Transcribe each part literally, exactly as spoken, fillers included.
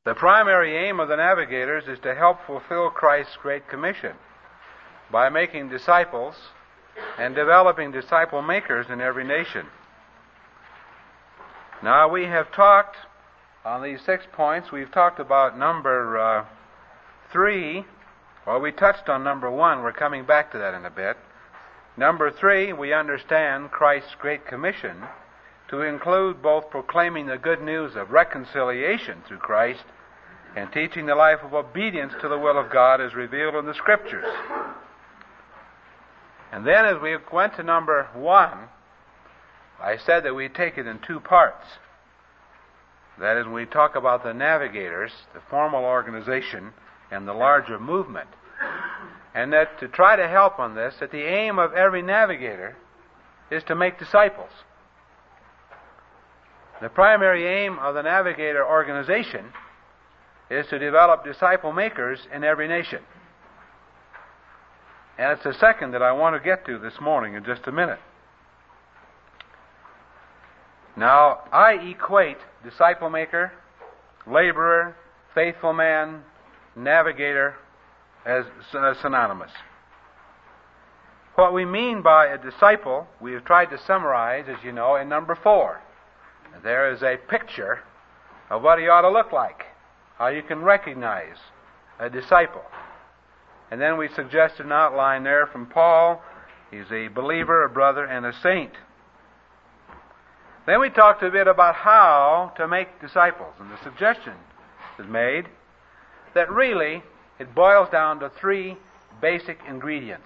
The primary aim of the navigators is to help fulfill Christ's Great Commission by making disciples and developing disciple makers in every nation. Now, we have talked on these six points. We've talked about number uh, three. Well, we touched on number one. We're coming back to that in a bit. Number three, we understand Christ's Great Commission to include both proclaiming the good news of reconciliation through Christ and teaching the life of obedience to the will of God as revealed in the Scriptures. And then as we went to number one, I said that we take it in two parts. That is, when we talk about the navigators, the formal organization, and the larger movement. And that to try to help on this, that the aim of every navigator is to make disciples. The primary aim of the navigator organization is to develop disciple makers in every nation. And it's the second that I want to get to this morning in just a minute. Now, I equate disciple maker, laborer, faithful man, navigator as synonymous. What we mean by a disciple, we have tried to summarize, as you know, in number four. There is a picture of what he ought to look like, how you can recognize a disciple. And then we suggested an outline there from Paul. He's a believer, a brother, and a saint. Then we talked a bit about how to make disciples, and the suggestion is made that really it boils down to three basic ingredients.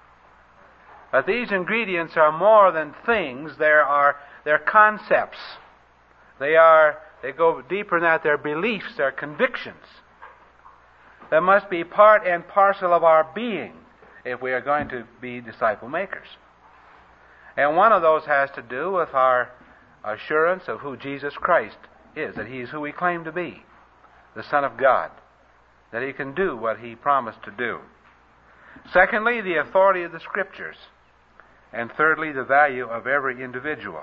But these ingredients are more than things. There are they're concepts. They are they go deeper than that. They're beliefs, they're convictions that must be part and parcel of our being if we are going to be disciple makers. And one of those has to do with our assurance of who Jesus Christ is, that He is who He claimed to be, the Son of God, that He can do what He promised to do. Secondly, the authority of the Scriptures. And thirdly, the value of every individual.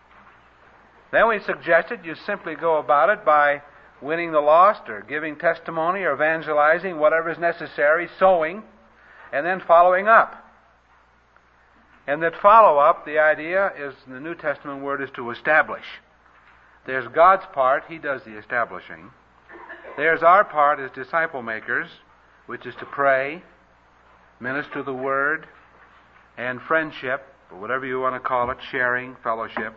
Then we suggested you simply go about it by winning the lost or giving testimony or evangelizing, whatever is necessary, sowing, and then following up. And that follow-up, the idea is, the New Testament word is to establish. There's God's part, He does the establishing. There's our part as disciple makers, which is to pray, minister the Word, and friendship, or whatever you want to call it, sharing, fellowship.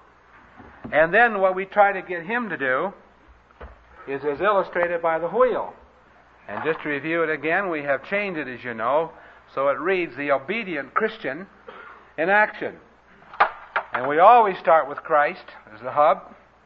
And then what we try to get Him to do is as illustrated by the wheel. And just to review it again, we have changed it, as you know, so it reads, the obedient Christian in action. And we always start with Christ as the hub.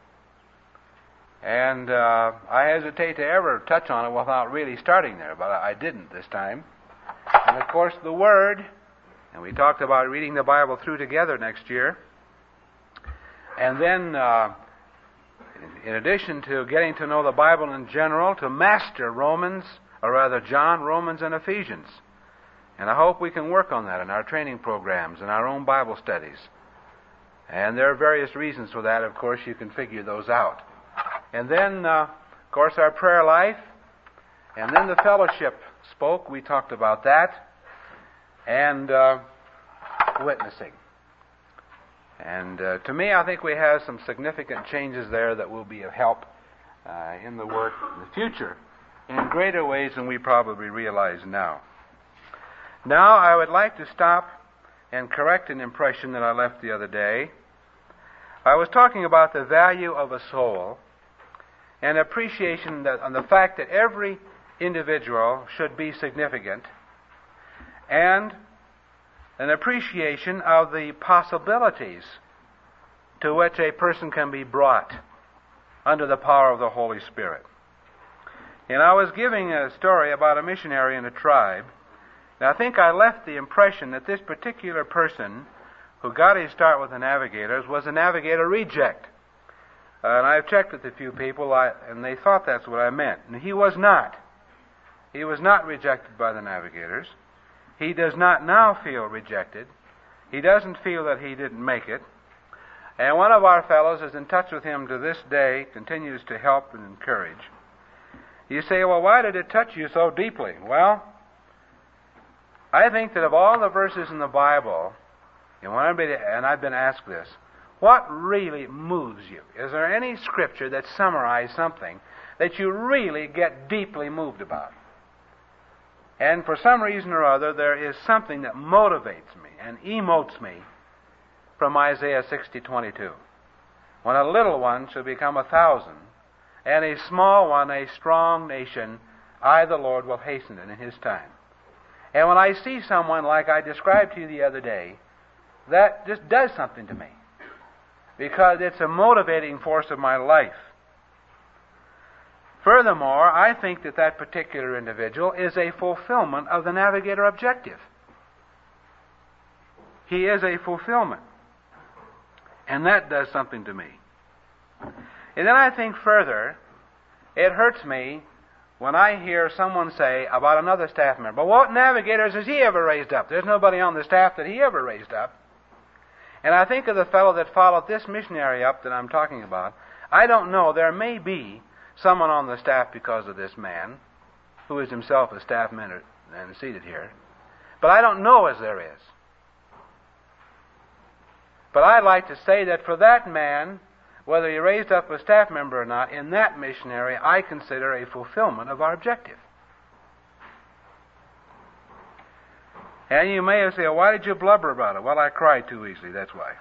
And uh, I hesitate to ever touch on it without really starting there, but I didn't this time. And of course the Word, and we talked about reading the Bible through together next year. And then, uh, in addition to getting to know the Bible in general, to master Romans, or rather John, Romans, and Ephesians. And I hope we can work on that in our training programs and our own Bible studies. And there are various reasons for that. Of course, you can figure those out. And then, uh, of course, our prayer life. And then the fellowship spoke. We talked about that. And uh, witnessing. And uh, to me, I think we have some significant changes there that will be of help uh, in the work in the future in greater ways than we probably realize now. Now, I would like to stop and correct an impression that I left the other day. I was talking about the value of a soul and appreciation that, on the fact that every individual should be significant, and an appreciation of the possibilities to which a person can be brought under the power of the Holy Spirit. And I was giving a story about a missionary in a tribe, and I think I left the impression that this particular person who got his start with the navigators was a navigator reject. Uh, and I've checked with a few people, I, and they thought that's what I meant. And he was not. He was not rejected by the navigators. He does not now feel rejected. He doesn't feel that he didn't make it. And one of our fellows is in touch with him to this day, continues to help and encourage. You say, well, why did it touch you so deeply? Well, I think that of all the verses in the Bible, and, when everybody, and I've been asked this, what really moves you? Is there any scripture that summarizes something that you really get deeply moved about? And for some reason or other, there is something that motivates me and emotes me from Isaiah sixty twenty-two. When a little one shall become a thousand, and a small one a strong nation, I, the Lord, will hasten it in His time. And when I see someone like I described to you the other day, that just does something to me, because it's a motivating force of my life. Furthermore, I think that that particular individual is a fulfillment of the Navigator objective. He is a fulfillment. And that does something to me. And then I think further, it hurts me when I hear someone say about another staff member, well, what navigators has he ever raised up? There's nobody on the staff that he ever raised up. And I think of the fellow that followed this missionary up that I'm talking about. I don't know. There may be someone on the staff because of this man, who is himself a staff member and seated here. But I don't know as there is. But I'd like to say that for that man, whether he raised up a staff member or not, in that missionary, I consider a fulfillment of our objective. And you may have said, well, why did you blubber about it? Well, I cried too easily, that's why.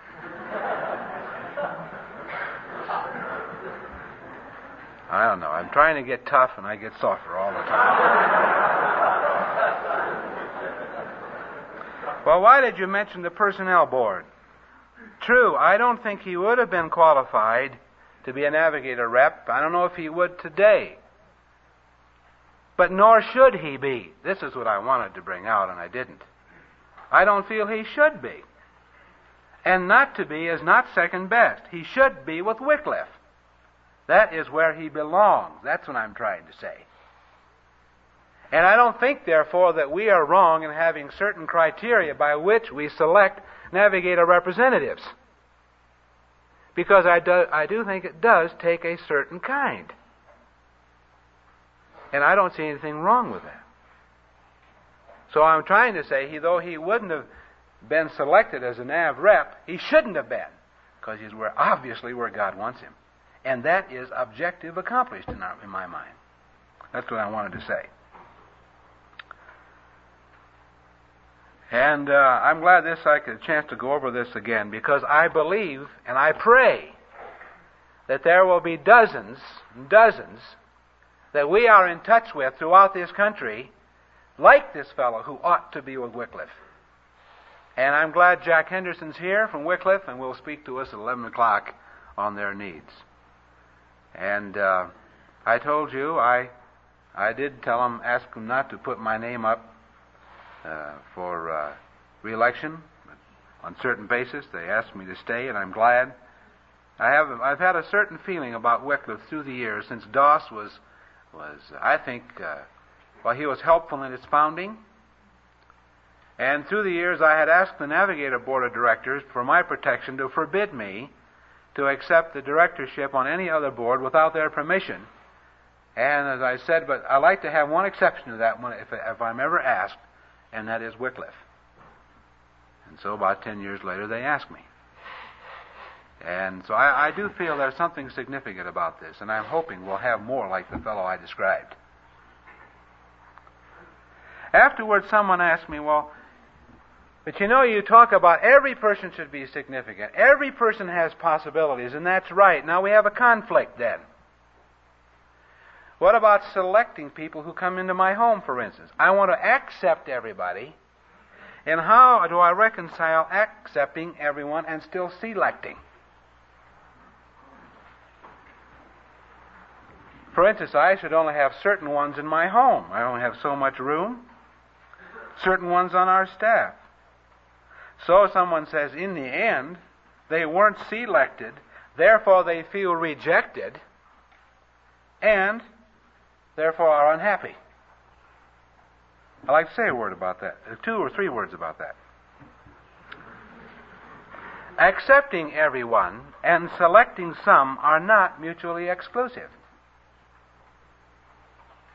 I don't know. I'm trying to get tough, and I get softer all the time. Well, why did you mention the personnel board? True, I don't think he would have been qualified to be a navigator rep. I don't know if he would today. But nor should he be. This is what I wanted to bring out, and I didn't. I don't feel he should be. And not to be is not second best. He should be with Wycliffe. That is where he belongs. That's what I'm trying to say. And I don't think, therefore, that we are wrong in having certain criteria by which we select navigator representatives. Because I do, I do think it does take a certain kind. And I don't see anything wrong with that. So I'm trying to say, he, though he wouldn't have been selected as a Nav rep, he shouldn't have been, because he's where, obviously where God wants him. And that is objective accomplished in, our, in my mind. That's what I wanted to say. And uh, I'm glad this I get a chance to go over this again, because I believe and I pray that there will be dozens and dozens that we are in touch with throughout this country, like this fellow who ought to be with Wycliffe. And I'm glad Jack Henderson's here from Wycliffe, and will speak to us at eleven o'clock on their needs. And uh, I told you, I I did tell him, ask him not to put my name up uh, for uh, re-election on certain basis. They asked me to stay, and I'm glad. I have I've had a certain feeling about Wycliffe through the years, since Doss was was I think uh, well he was helpful in its founding. And through the years, I had asked the Navigator Board of Directors for my protection to forbid me to accept the directorship on any other board without their permission. And as I said, but I like to have one exception to that one if, if I'm ever asked, and that is Wycliffe. And so about ten years later, they asked me. And so I, I do feel there's something significant about this, and I'm hoping we'll have more like the fellow I described. Afterwards, someone asked me, well, but you know, you talk about every person should be significant. Every person has possibilities, and that's right. Now we have a conflict then. What about selecting people who come into my home, for instance? I want to accept everybody. And how do I reconcile accepting everyone and still selecting? For instance, I should only have certain ones in my home. I only have so much room. Certain ones on our staff. So someone says, in the end, they weren't selected, therefore they feel rejected, and therefore are unhappy. I'd like to say a word about that, two or three words about that. Accepting everyone and selecting some are not mutually exclusive.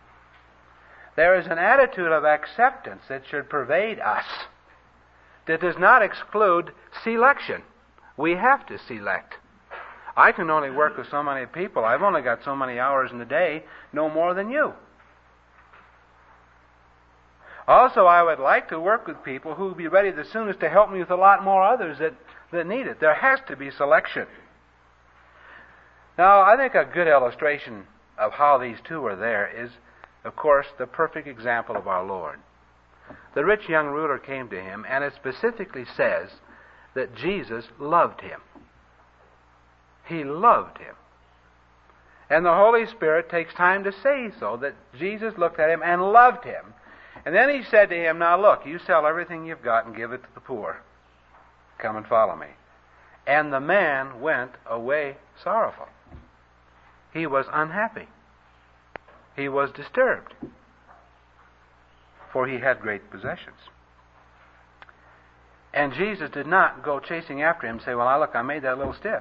There is an attitude of acceptance that should pervade us that does not exclude selection. We have to select. I can only work with so many people. I've only got so many hours in the day, no more than you. Also, I would like to work with people who will be ready the soonest to help me with a lot more others that, that need it. There has to be selection. Now, I think a good illustration of how these two are there is, of course, the perfect example of our Lord. The rich young ruler came to him, and it specifically says that Jesus loved him. He loved him. And the Holy Spirit takes time to say so, that Jesus looked at him and loved him. And then he said to him, now look, you sell everything you've got and give it to the poor. Come and follow me. And the man went away sorrowful. He was unhappy. He was disturbed, for he had great possessions. And Jesus did not go chasing after him and say, well, now look, I made that a little stiff.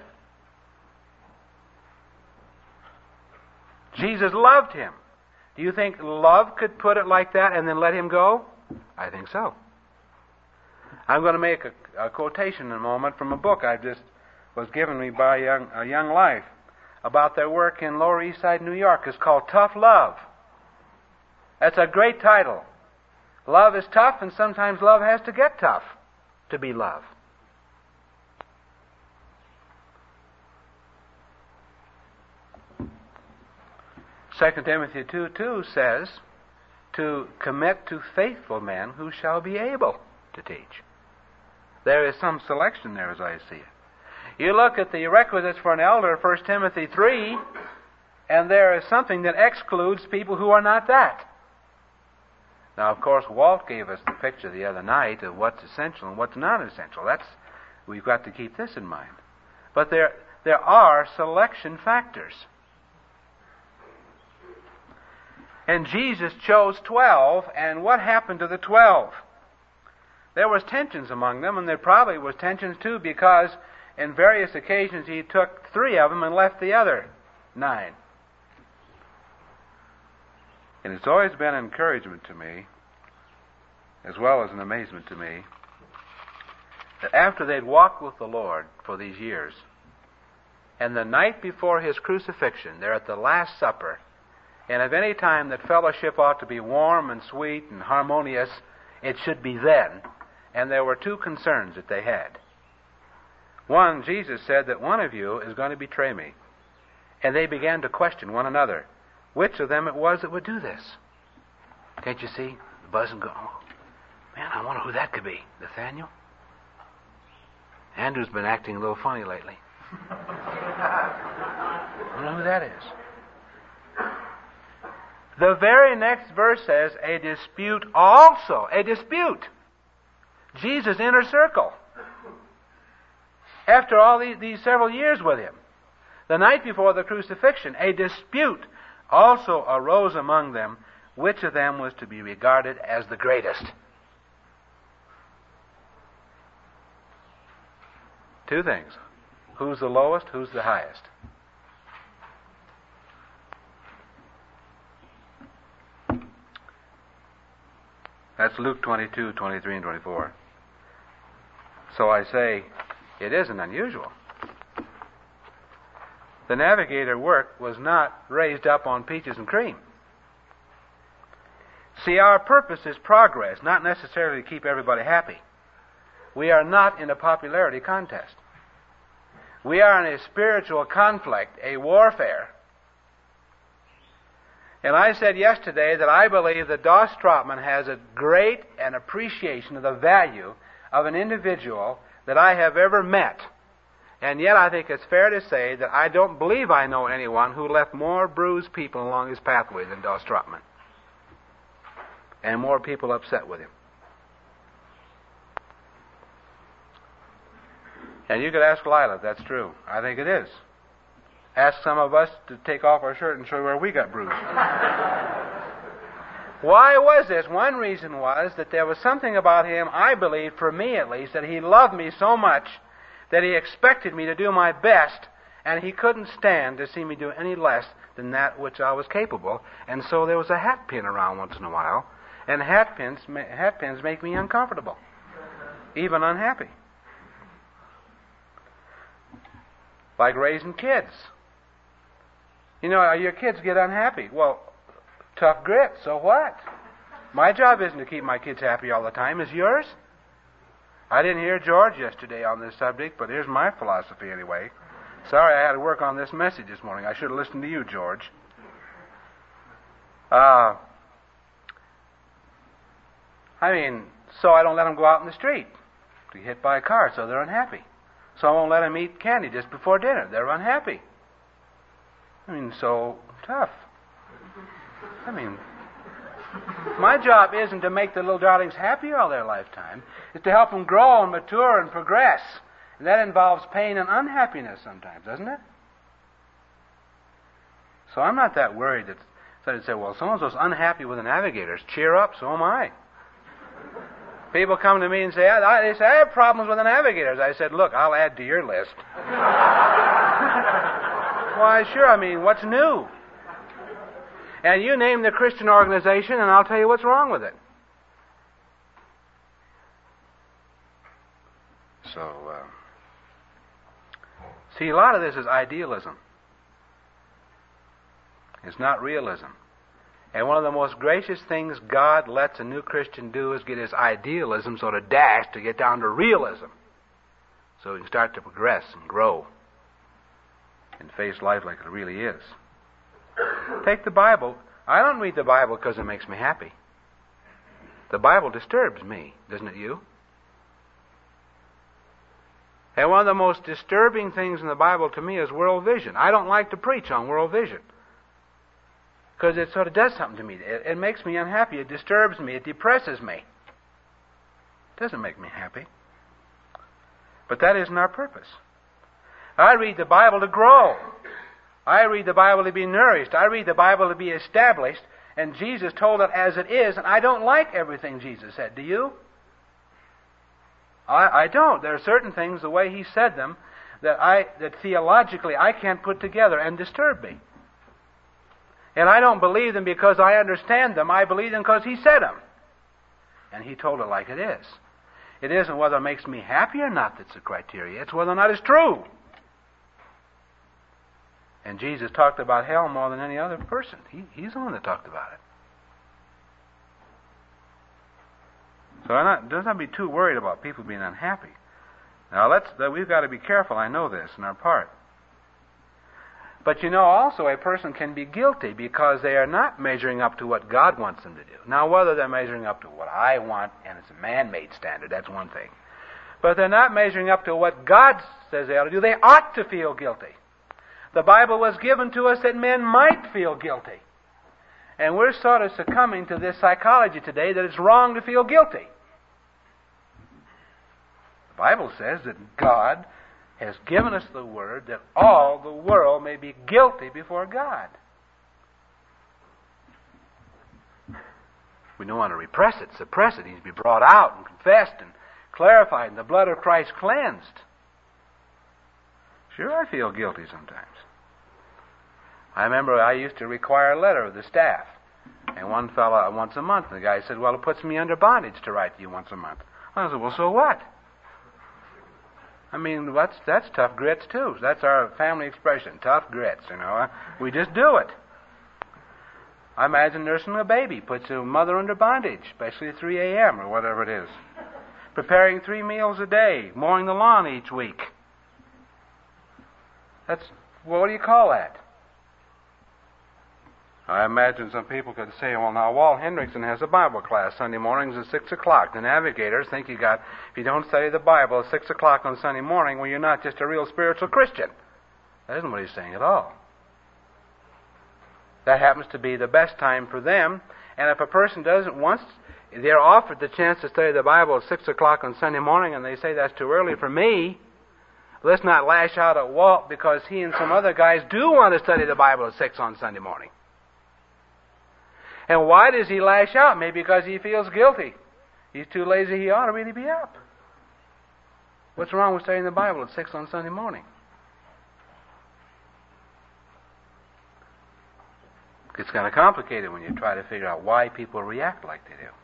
Jesus loved him. Do you think love could put it like that and then let him go? I think so. I'm going to make a, a quotation in a moment from a book I just was given me by young, a Young Life about their work in Lower East Side, New York. It's called Tough Love. That's a great title. Love is tough, and sometimes love has to get tough to be love. Second Timothy two two says to commit to faithful men who shall be able to teach. There is some selection there as I see it. You look at the requisites for an elder, First Timothy three, and there is something that excludes people who are not that. Now, of course, Walt gave us the picture the other night of what's essential and what's not essential. That's, we've got to keep this in mind. But there, there are selection factors. And Jesus chose twelve, and what happened to the twelve? There was tensions among them, and there probably was tensions too, because in various occasions he took three of them and left the other nine. And it's always been an encouragement to me, as well as an amazement to me, that after they'd walked with the Lord for these years, and the night before his crucifixion, they're at the Last Supper, and if any time that fellowship ought to be warm and sweet and harmonious, it should be then. And there were two concerns that they had. One, Jesus said that one of you is going to betray me. And they began to question one another which of them it was that would do this. Can't you see the buzz and go, oh, man, I wonder who that could be. Nathaniel? Andrew's been acting a little funny lately. I don't know who that is. The very next verse says, a dispute also. A dispute. Jesus' inner circle. After all these, these several years with him, the night before the crucifixion, a dispute also arose among them, which of them was to be regarded as the greatest. Two things. Who's the lowest? Who's the highest? That's Luke twenty-two, twenty-three, and twenty-four. So I say, it isn't unusual. The navigator work was not raised up on peaches and cream. See, our purpose is progress, not necessarily to keep everybody happy. We are not in a popularity contest. We are in a spiritual conflict, a warfare. And I said yesterday that I believe that Doss Trotman has a great an appreciation of the value of an individual that I have ever met. And yet I think it's fair to say that I don't believe I know anyone who left more bruised people along his pathway than Doss Trotman. And more people upset with him. And you could ask Lila if that's true. I think it is. Ask some of us to take off our shirt and show where we got bruised. Why was this? One reason was that there was something about him, I believe, for me at least, that he loved me so much that he expected me to do my best, and he couldn't stand to see me do any less than that which I was capable, and so there was a hat pin around once in a while, and hat pins, hat pins make me uncomfortable, even unhappy. Like raising kids. You know, your kids get unhappy. Well, tough grit, so what? My job isn't to keep my kids happy all the time. Is yours? I didn't hear George yesterday on this subject, but here's my philosophy anyway. Sorry I had to work on this message this morning. I should have listened to you, George. Uh, I mean, so I don't let them go out in the street to get hit by a car, so they're unhappy. So I won't let them eat candy just before dinner. They're unhappy. I mean, so tough. I mean, my job isn't to make the little darlings happy all their lifetime. It's to help them grow and mature and progress. And that involves pain and unhappiness sometimes, doesn't it? So I'm not that worried that somebody say, well, so-and-so's unhappy with the navigators. Cheer up, so am I. People come to me and say, I, they say, I have problems with the navigators. I said, look, I'll add to your list. Why, sure, I mean, what's new? And you name the Christian organization, and I'll tell you what's wrong with it. So, uh, see, a lot of this is idealism. It's not realism. And one of the most gracious things God lets a new Christian do is get his idealism sort of dashed to get down to realism. So he can start to progress and grow and face life like it really is. Take the Bible. I don't read the Bible because it makes me happy. The Bible disturbs me, doesn't it you? And one of the most disturbing things in the Bible to me is world vision. I don't like to preach on world vision because it sort of does something to me. It, it makes me unhappy. It disturbs me. It depresses me. It doesn't make me happy. But that isn't our purpose. I read the Bible to grow. I read the Bible to be nourished. I read the Bible to be established. And Jesus told it as it is, and I don't like everything Jesus said. Do you? I, I don't. There are certain things, the way He said them, that I that theologically I can't put together and disturb me. And I don't believe them because I understand them. I believe them because He said them. And He told it like it is. It isn't whether it makes me happy or not that's the criteria. It's whether or not it's true. And Jesus talked about hell more than any other person. He, he's the one that talked about it. So I'm not, don't not be too worried about people being unhappy. Now let's, we've got to be careful. I know this in our part. But you know also a person can be guilty because they are not measuring up to what God wants them to do. Now whether they're measuring up to what I want, and it's a man-made standard, that's one thing. But if they're not measuring up to what God says they ought to do, they ought to feel guilty. The Bible was given to us that men might feel guilty. And we're sort of succumbing to this psychology today that it's wrong to feel guilty. The Bible says that God has given us the word that all the world may be guilty before God. We don't want to repress it, suppress it. It needs to be brought out and confessed and clarified and the blood of Christ cleansed. Sure, I feel guilty sometimes. I remember I used to require a letter of the staff. And one fellow once a month, the guy said, well, it puts me under bondage to write to you once a month. I said, well, so what? I mean, that's, that's tough grits, too. That's our family expression, tough grits, you know. We just do it. I imagine nursing a baby puts a mother under bondage, especially at three a.m. or whatever it is. Preparing three meals a day, mowing the lawn each week. That's, well, what do you call that? I imagine some people could say, well, now, Walt Hendrickson has a Bible class Sunday mornings at six o'clock. The navigators think you got, if you don't study the Bible at six o'clock on Sunday morning, well, you're not just a real spiritual Christian. That isn't what he's saying at all. That happens to be the best time for them. And if a person doesn't, once they're offered the chance to study the Bible at six o'clock on Sunday morning and they say that's too early for me, let's not lash out at Walt because he and some other guys do want to study the Bible at six on Sunday morning. And why does he lash out? Maybe because he feels guilty. He's too lazy. He ought to really be up. What's wrong with studying the Bible at six on Sunday morning? It's kind of complicated when you try to figure out why people react like they do.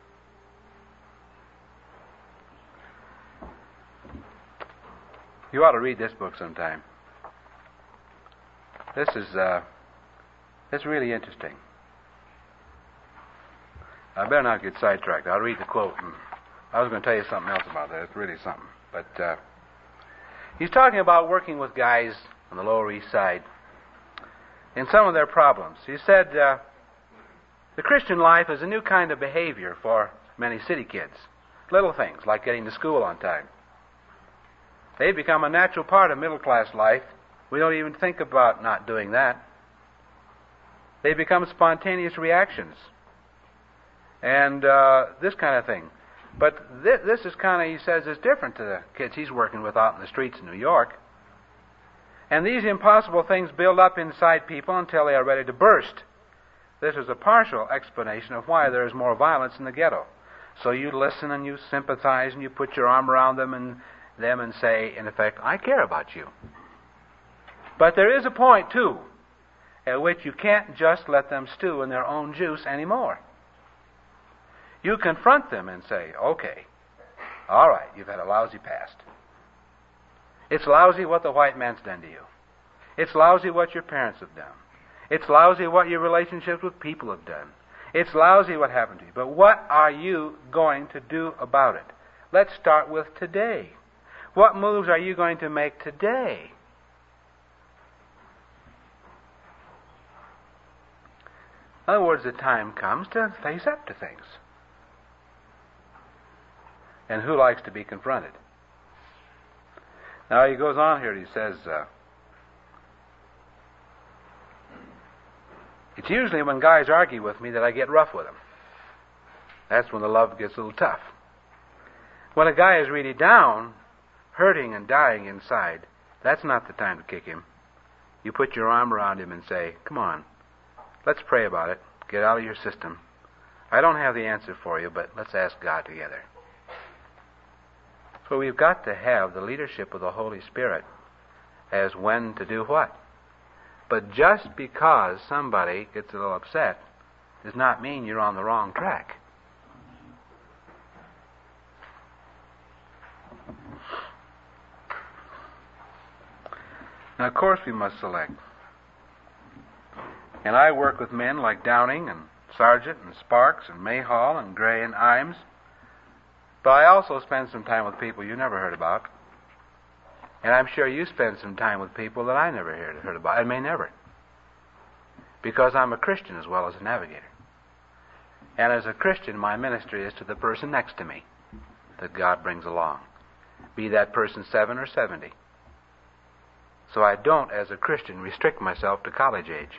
You ought to read this book sometime. This is uh, it's really interesting. I better not get sidetracked. I'll read the quote. And I was going to tell you something else about that. It's really something. But uh, he's talking about working with guys on the Lower East Side in some of their problems. He said, uh, the Christian life is a new kind of behavior for many city kids. Little things like getting to school on time. They become a natural part of middle-class life. We don't even think about not doing that. They become spontaneous reactions. And uh, this kind of thing. But this, this is kind of, he says, is different to the kids he's working with out in the streets in New York. And these impossible things build up inside people until they are ready to burst. This is a partial explanation of why there is more violence in the ghetto. So you listen and you sympathize and you put your arm around them and them and say, in effect, I care about you. But there is a point, too, at which you can't just let them stew in their own juice anymore. You confront them and say, okay, all right, you've had a lousy past. It's lousy what the white man's done to you. It's lousy what your parents have done. It's lousy what your relationships with people have done. It's lousy what happened to you. But what are you going to do about it? Let's start with today. What moves are you going to make today? In other words, the time comes to face up to things. And who likes to be confronted? Now he goes on here, he says, uh, it's usually when guys argue with me that I get rough with them. That's when the love gets a little tough. When a guy is really down, hurting and dying inside, that's not the time to kick him. You put your arm around him and say, come on, let's pray about it. Get out of your system. I don't have the answer for you, but let's ask God together. So we've got to have the leadership of the Holy Spirit as when to do what. But just because somebody gets a little upset does not mean you're on the wrong track. Now, of course, we must select. And I work with men like Downing and Sargent and Sparks and Mayhall and Gray and Imes. But I also spend some time with people you never heard about. And I'm sure you spend some time with people that I never heard, heard about, and may never. Because I'm a Christian as well as a navigator. And as a Christian, my ministry is to the person next to me that God brings along. Be that person seven or seventy. So I don't, as a Christian, restrict myself to college age.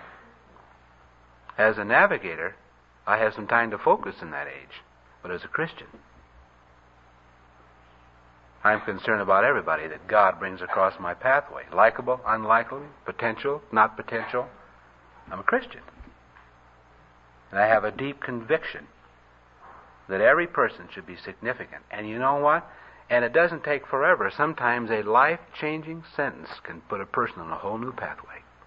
As a navigator, I have some time to focus in that age. But as a Christian, I'm concerned about everybody that God brings across my pathway. Likeable, unlikely, potential, not potential. I'm a Christian. And I have a deep conviction that every person should be significant. And you know what? And it doesn't take forever. Sometimes a life-changing sentence can put a person on a whole new pathway.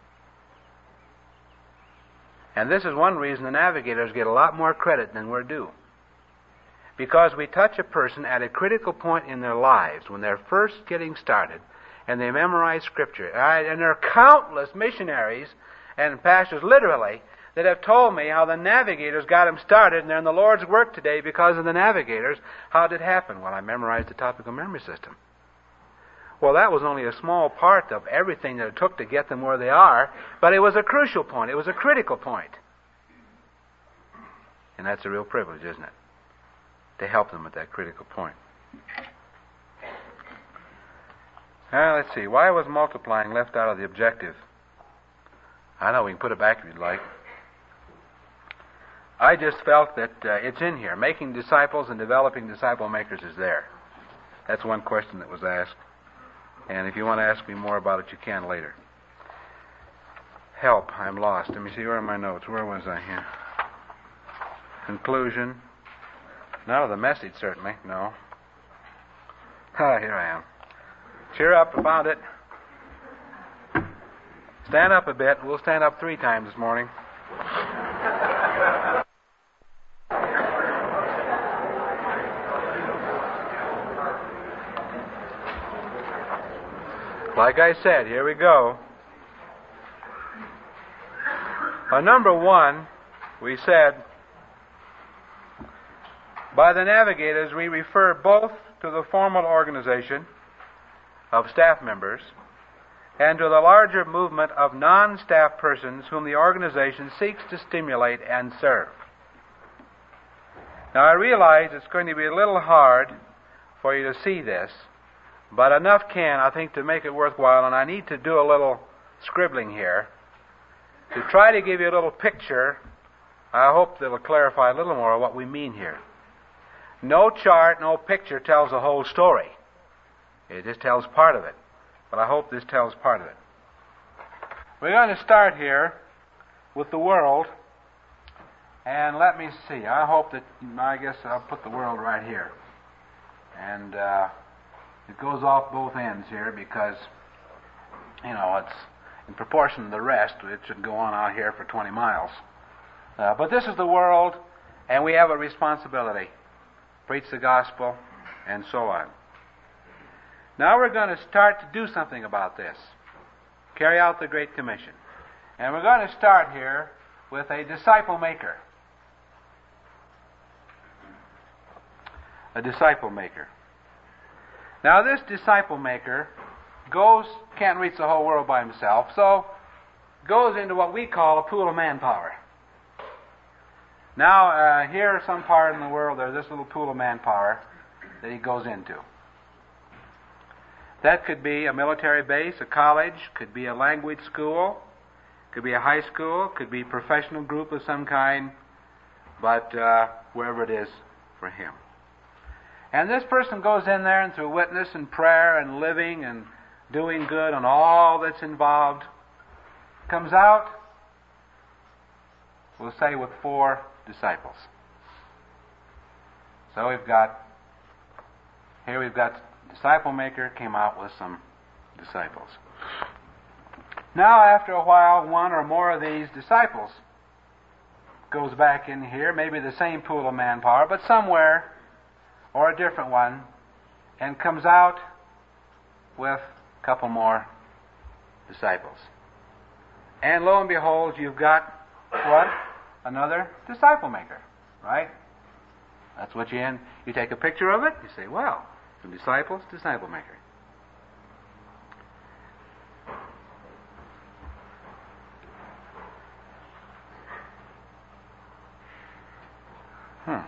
And this is one reason the navigators get a lot more credit than we're due. Because we touch a person at a critical point in their lives when they're first getting started and they memorize Scripture. And there are countless missionaries and pastors, literally, that have told me how the navigators got them started and they're in the Lord's work today because of the navigators. How did it happen? Well, I memorized the topical memory system. Well, that was only a small part of everything that it took to get them where they are, but it was a crucial point. It was a critical point. And that's a real privilege, isn't it? To help them at that critical point. Now, let's see. Why was multiplying left out of the objective? I know we can put it back if you'd like. I just felt that uh, it's in here. Making disciples and developing disciple makers is there. That's one question that was asked. And if you want to ask me more about it, you can later. Help. I'm lost. Let me see. Where are my notes? Where was I here? Conclusion. Not of the message, certainly. No. Ah, here I am. Cheer up. I found it. Stand up a bit. We'll stand up three times this morning. Like I said, here we go. Uh, number one, we said, by the navigators we refer both to the formal organization of staff members and to the larger movement of non-staff persons whom the organization seeks to stimulate and serve. Now I realize it's going to be a little hard for you to see this, but enough can, I think, to make it worthwhile, and I need to do a little scribbling here to try to give you a little picture. I hope that will clarify a little more of what we mean here. No chart, no picture tells the whole story. It just tells part of it. But I hope this tells part of it. We're going to start here with the world. And let me see. I hope that, I guess I'll put the world right here. And uh, it goes off both ends here because, you know, it's in proportion to the rest. It should go on out here for twenty miles. Uh, but this is the world, and we have a responsibility. Preach the gospel, and so on. Now we're going to start to do something about this. Carry out the Great Commission. And we're going to start here with a disciple maker. A disciple maker. Now this disciple maker goes, can't reach the whole world by himself, so goes into what we call a pool of manpower. Now, uh, here, some part in the world, there's this little pool of manpower that he goes into. That could be a military base, a college, could be a language school, could be a high school, could be a professional group of some kind, but uh, wherever it is for him. And this person goes in there, and through witness and prayer and living and doing good and all that's involved, comes out, we'll say, with four disciples. So we've got, here we've got disciple maker came out with some disciples. Now after a while, one or more of these disciples goes back in here, maybe the same pool of manpower, but somewhere, or a different one, and comes out with a couple more disciples. And lo and behold, you've got what? Another disciple maker, right? That's what you end. You take a picture of it, you say, well, from disciples, disciple maker. Hmm.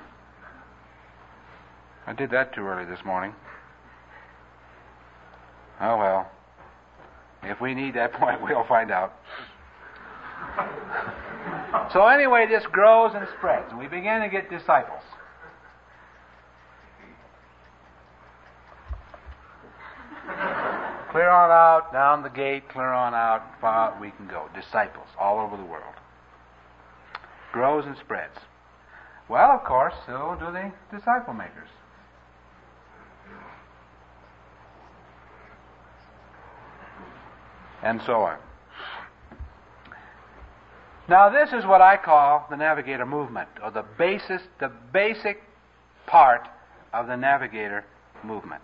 I did that too early this morning. Oh well. If we need that point, we'll find out. So anyway, this grows and spreads, and we begin to get disciples. Clear on out, down the gate, clear on out, far out we can go. Disciples all over the world. Grows and spreads. Well, of course, so do the disciple makers. And so on. Now this is what I call the Navigator movement, or the basis, the basic part of the Navigator movement.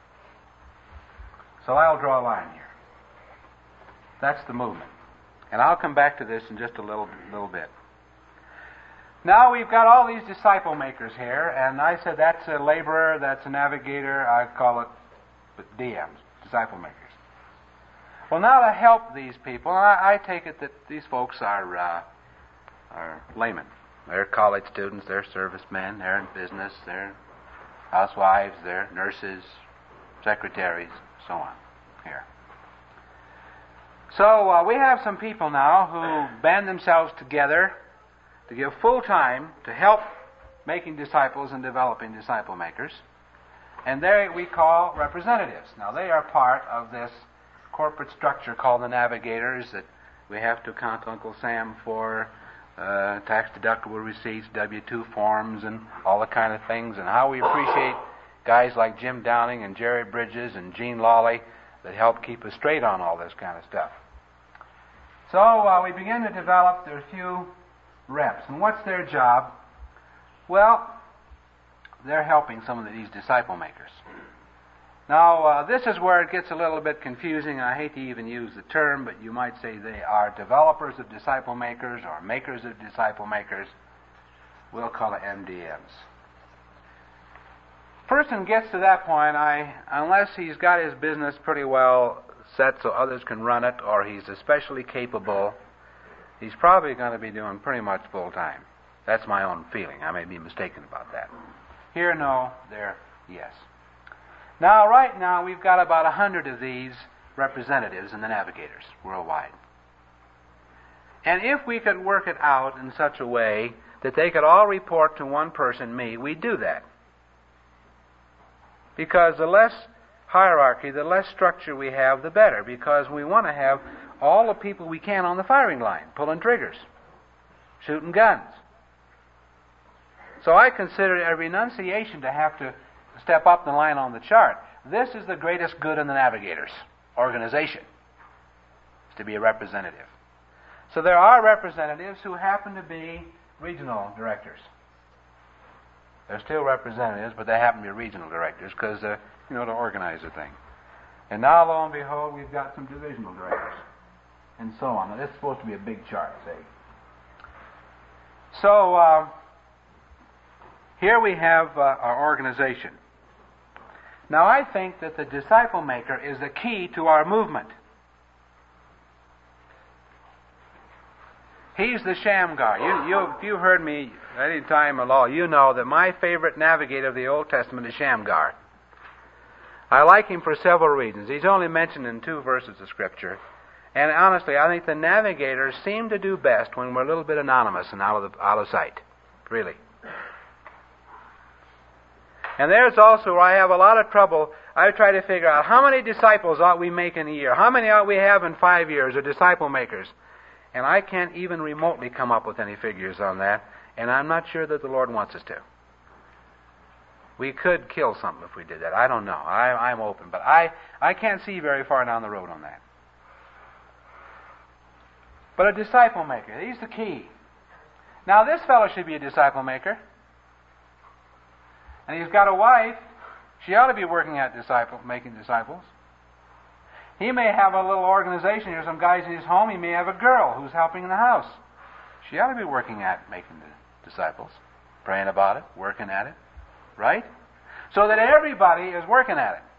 So I'll draw a line here. That's the movement. And I'll come back to this in just a little, little bit. Now we've got all these disciple makers here, and I said that's a laborer, that's a navigator, I call it D Ms, disciple makers. Well, now to help these people, I, I take it that these folks are, uh, are laymen. They're college students, they're servicemen, they're in business, they're housewives, they're nurses, secretaries, so on here. So uh, we have some people now who band themselves together to give full time to help making disciples and developing disciple makers. And they we call representatives. Now they are part of this corporate structure called the Navigators that we have to account to Uncle Sam for uh, tax-deductible receipts, W two forms, and all the kind of things, and how we appreciate guys like Jim Downing and Jerry Bridges and Gene Lawley that help keep us straight on all this kind of stuff. So uh, we begin to develop there are a few reps. And what's their job? Well, they're helping some of these disciple makers. Now, uh, this is where it gets a little bit confusing. I hate to even use the term, but you might say they are developers of disciple makers or makers of disciple makers. We'll call it M D Ms. Person gets to that point, I, unless he's got his business pretty well set so others can run it, or he's especially capable, he's probably going to be doing pretty much full time. That's my own feeling. I may be mistaken about that. Here, no. There, yes. Now, right now, we've got about a hundred of these representatives in the Navigators worldwide. And if we could work it out in such a way that they could all report to one person, me, we'd do that. Because the less hierarchy, the less structure we have, the better. Because we want to have all the people we can on the firing line, pulling triggers, shooting guns. So I consider a renunciation to have to step up the line on the chart. This is the greatest good in the Navigators organization, is to be a representative. So there are representatives who happen to be regional directors. They're still representatives, but they happen to be regional directors because, uh, you know, to organize the thing. And now, lo and behold, we've got some divisional directors, and so on. Now, this is supposed to be a big chart, say. So, uh, here we have uh, our organization. Now, I think that the disciple maker is the key to our movement. He's the Shamgar. You, you, if you've heard me any time at all, you know that my favorite navigator of the Old Testament is Shamgar. I like him for several reasons. He's only mentioned in two verses of Scripture. And honestly, I think the navigators seem to do best when we're a little bit anonymous and out of, the, out of sight. Really. And there's also where I have a lot of trouble. I try to figure out how many disciples ought we make in a year? How many ought we have in five years of disciple makers? And I can't even remotely come up with any figures on that. And I'm not sure that the Lord wants us to. We could kill something if we did that. I don't know. I, I'm open. But I, I can't see very far down the road on that. But a disciple maker, he's the key. Now, this fellow should be a disciple maker. And he's got a wife. She ought to be working at disciple, making disciples. He may have a little organization. There's some guys in his home. He may have a girl who's helping in the house. She ought to be working at making the disciples, praying about it, working at it, right? So that everybody is working at it.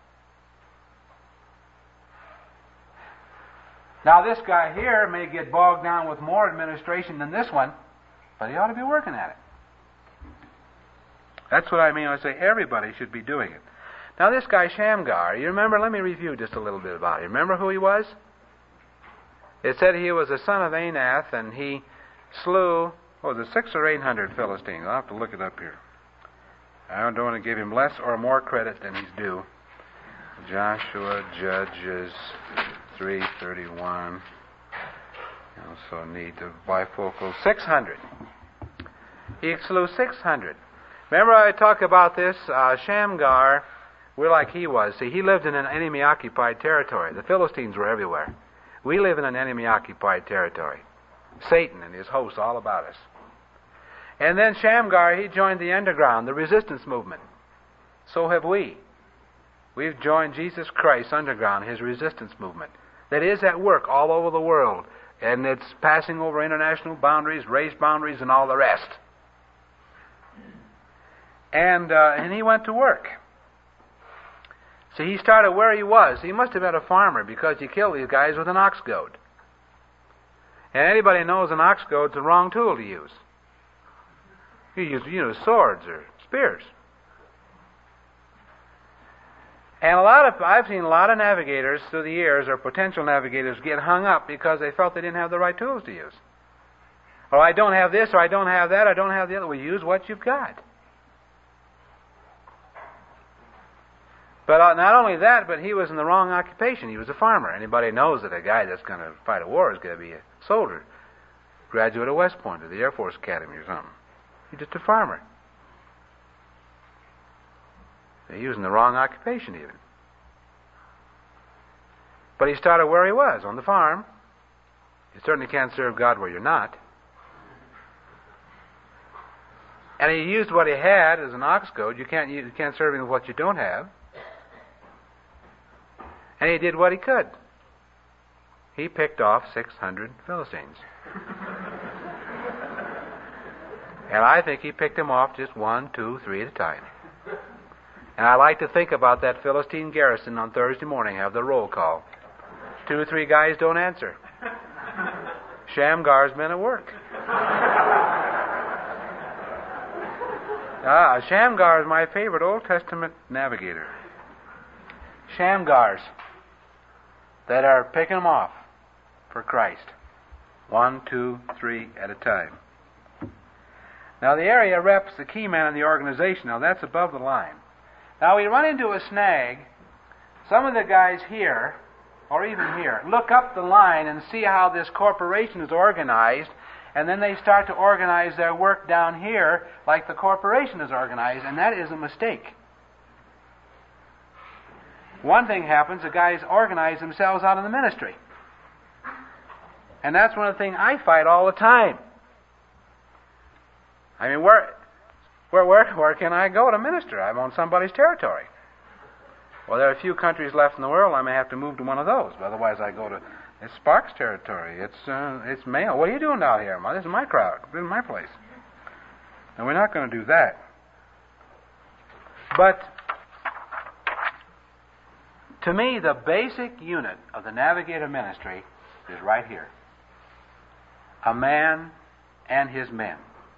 Now, this guy here may get bogged down with more administration than this one, but he ought to be working at it. That's what I mean when I say everybody should be doing it. Now, this guy Shamgar, you remember, let me review just a little bit about him. Remember who he was? It said he was a son of Anath, and he slew, what was it, six or eight hundred Philistines. I'll have to look it up here. I don't want to give him less or more credit than he's due. Joshua, Judges, three thirty-one. I also need the bifocal. six hundred. He slew six hundred. Remember I talked about this? Uh, Shamgar, we're like he was. See, he lived in an enemy-occupied territory. The Philistines were everywhere. We live in an enemy-occupied territory. Satan and his hosts all about us. And then Shamgar, he joined the underground, the resistance movement. So have we. We've joined Jesus Christ underground, his resistance movement, that is at work all over the world. And it's passing over international boundaries, race boundaries, and all the rest. And uh, and he went to work. See, he started where he was. He must have been a farmer because he killed these guys with an ox goad. And anybody knows an ox goad's the wrong tool to use. You use, you know, swords or spears. And a lot of I've seen a lot of navigators through the years, or potential navigators, get hung up because they felt they didn't have the right tools to use. Or I don't have this, or I don't have that, I don't have the other. Well, use what you've got. But uh, not only that, but he was in the wrong occupation. He was a farmer. Anybody knows that a guy that's going to fight a war is going to be a soldier, graduate of West Point or the Air Force Academy or something. He's just a farmer. He was in the wrong occupation even. But he started where he was, on the farm. You certainly can't serve God where you're not. And he used what he had as an ox goad. You can't, you can't serve him with what you don't have. And he did what he could. He picked off six hundred Philistines. And I think he picked them off just one, two, three at a time. And I like to think about that Philistine garrison on Thursday morning, have the roll call. Two or three guys don't answer. Shamgar's men at work. Ah, Shamgar is my favorite Old Testament navigator. Shamgars that are picking them off for Christ. One, two, three at a time. Now the area rep's the key man in the organization. Now that's above the line. Now we run into a snag. Some of the guys here, or even here, look up the line and see how this corporation is organized, and then they start to organize their work down here like the corporation is organized, and that is a mistake. One thing happens, the guys organize themselves out in the ministry. And that's one of the things I fight all the time. I mean, where, where, where, where can I go to minister? I'm on somebody's territory. Well, there are a few countries left in the world. I may have to move to one of those. But otherwise, I go to it's Sparks' territory. It's uh, it's Mayo. What are you doing down here? This is my crowd. This is my place. And we're not going to do that. But to me, the basic unit of the Navigator ministry is right here. A man and his men.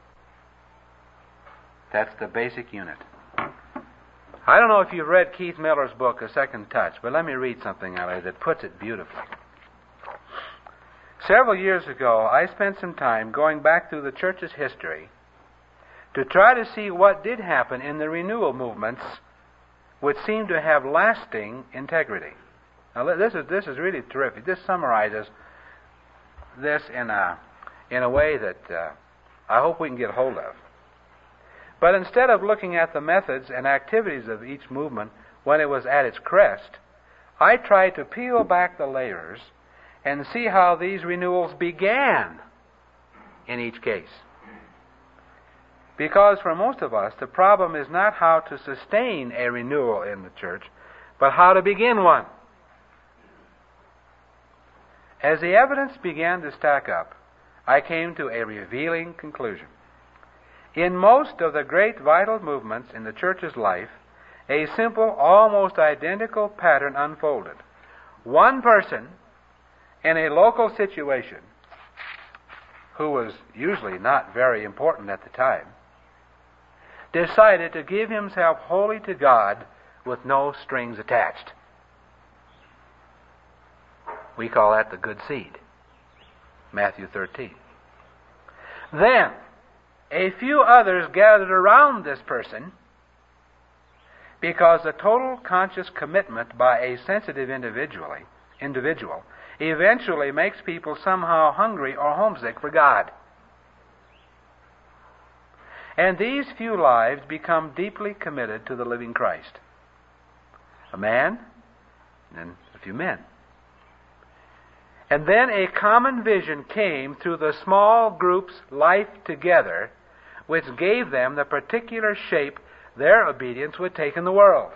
That's the basic unit. I don't know if you've read Keith Miller's book, A Second Touch, but let me read something out of it that puts it beautifully. Several years ago, I spent some time going back through the church's history to try to see what did happen in the renewal movements which seemed to have lasting integrity. Now, this is this is really terrific. This summarizes this in a in a way that uh, I hope we can get hold of. But instead of looking at the methods and activities of each movement when it was at its crest, I tried to peel back the layers and see how these renewals began in each case. Because for most of us, the problem is not how to sustain a renewal in the church, but how to begin one. As the evidence began to stack up, I came to a revealing conclusion. In most of the great vital movements in the church's life, a simple, almost identical pattern unfolded. One person in a local situation, who was usually not very important at the time, decided to give himself wholly to God with no strings attached. We call that the good seed. Matthew thirteen. Then, a few others gathered around this person because the total conscious commitment by a sensitive individually, individual eventually makes people somehow hungry or homesick for God. And these few lives become deeply committed to the living Christ. A man, and then a few men. And then a common vision came through the small group's life together, which gave them the particular shape their obedience would take in the world.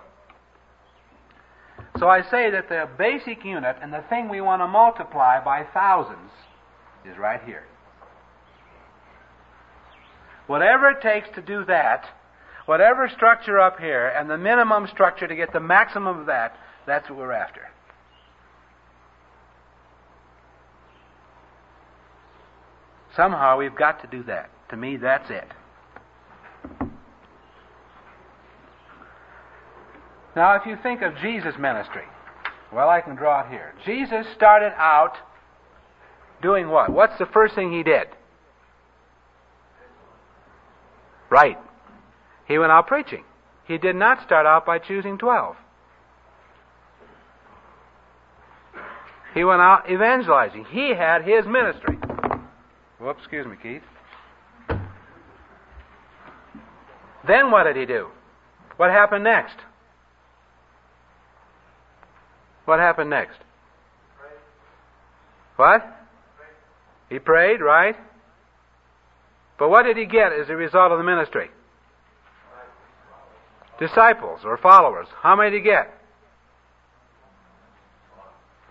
So I say that the basic unit and the thing we want to multiply by thousands is right here. Whatever it takes to do that, whatever structure up here, and the minimum structure to get the maximum of that, that's what we're after. Somehow we've got to do that. To me, that's it. Now, if you think of Jesus' ministry, well, I can draw it here. Jesus started out doing what? What's the first thing he did? Right. He went out preaching. He did not start out by choosing twelve. He went out evangelizing. He had his ministry. Whoops, excuse me, Keith. Then what did he do? What happened next? What happened next? What? He prayed, right? But what did he get as a result of the ministry? Disciples or followers. How many did he get?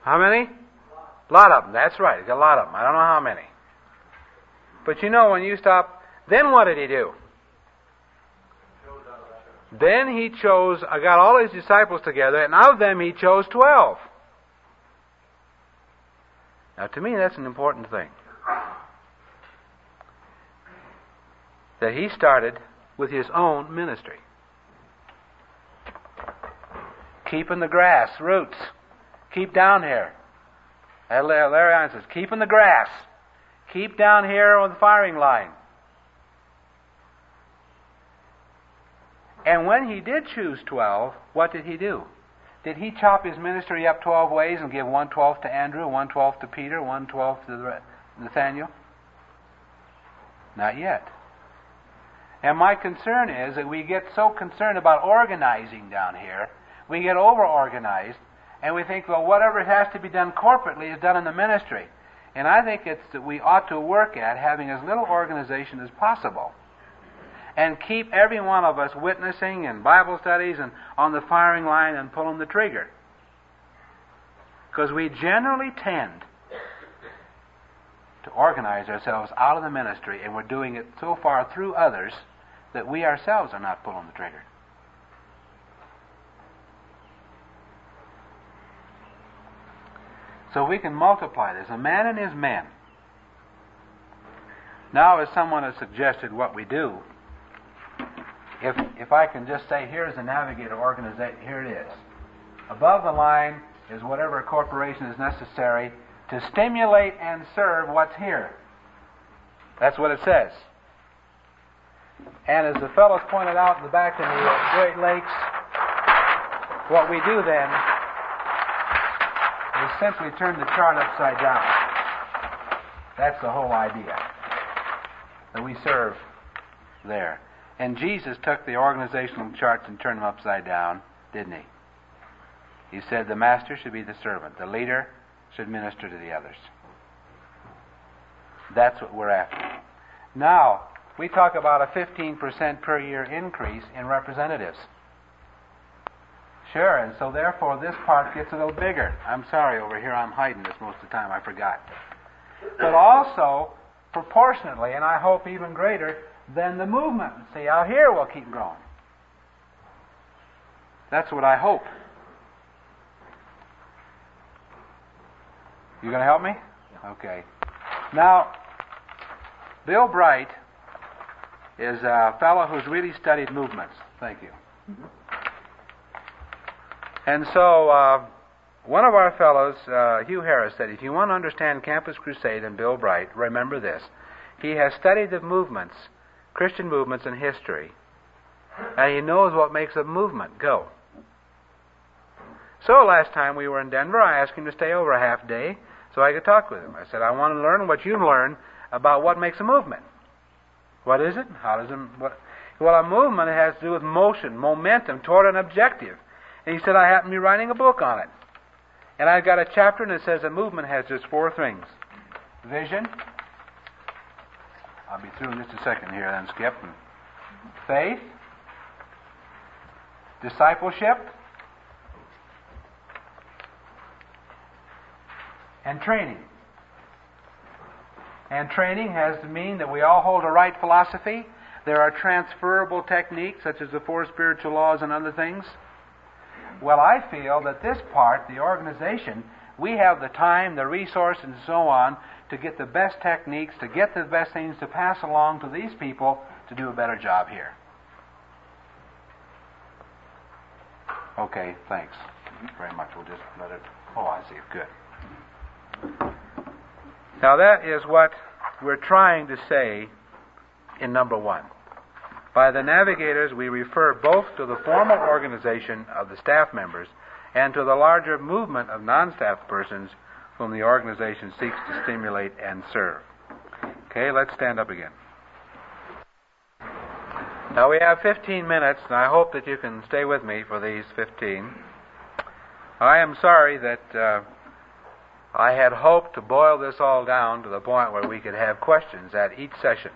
How many? A lot of them. That's right. He's got a lot of them. I don't know how many. But you know, when you stop, then what did he do? Then he chose, I got all his disciples together, and of them he chose twelve. Now, to me, that's an important thing. That he started with his own ministry. Keeping the grass, roots. Keep down here. Larry Irons says, keep in the grass. Keep down here on the firing line. And when he did choose twelve, what did he do? Did he chop his ministry up twelve ways and give one twelfth to Andrew, one twelfth to Peter, one twelfth to Nathaniel? Not yet. And my concern is that we get so concerned about organizing down here, we get over-organized, and we think, well, whatever has to be done corporately is done in the ministry. And I think it's that we ought to work at having as little organization as possible. And keep every one of us witnessing and Bible studies and on the firing line and pulling the trigger. Because we generally tend to organize ourselves out of the ministry, and we're doing it so far through others that we ourselves are not pulling the trigger. So we can multiply this. A man and his men. Now, as someone has suggested what we do, if if I can just say, here's the Navigator organization, here it is. Above the line is whatever corporation is necessary to stimulate and serve what's here. That's what it says. And as the fellows pointed out in the back of the Great Lakes, what we do then is simply turn the chart upside down. That's the whole idea. That we serve there. And Jesus took the organizational charts and turned them upside down, didn't he? He said the master should be the servant. The leader should minister to the others. That's what we're after. Now, we talk about a fifteen percent per year increase in representatives. Sure, and so therefore this part gets a little bigger. I'm sorry, over here I'm hiding this most of the time, I forgot. But also, proportionately, and I hope even greater, than the movement. See, out here will keep growing. That's what I hope. You going to help me? Okay. Now, Bill Bright is a fellow who's really studied movements. Thank you. Mm-hmm. And so, uh, one of our fellows, uh, Hugh Harris, said, if you want to understand Campus Crusade and Bill Bright, remember this. He has studied the movements, Christian movements in history, and he knows what makes a movement go. So last time we were in Denver, I asked him to stay over a half day so I could talk with him. I said, I want to learn what you've learned about what makes a movement. What is it? How does it... What? Well, a movement has to do with motion, momentum toward an objective. And he said, I happen to be writing a book on it. And I've got a chapter and it says a movement has just four things. Vision. I'll be through in just a second here then, Skip. Faith. Discipleship. And training. And training has to mean that we all hold a right philosophy. There are transferable techniques, such as the four spiritual laws and other things. Well, I feel that this part, the organization, we have the time, the resources, and so on to get the best techniques, to get the best things to pass along to these people to do a better job here. Okay, thanks very much. We'll just let it... Oh, I see. Good. Now that is what we're trying to say in number one. By the Navigators, we refer both to the formal organization of the staff members and to the larger movement of non-staff persons whom the organization seeks to stimulate and serve. Okay, let's stand up again. Now we have fifteen minutes, and I hope that you can stay with me for these fifteen. I am sorry that uh, I had hoped to boil this all down to the point where we could have questions at each session.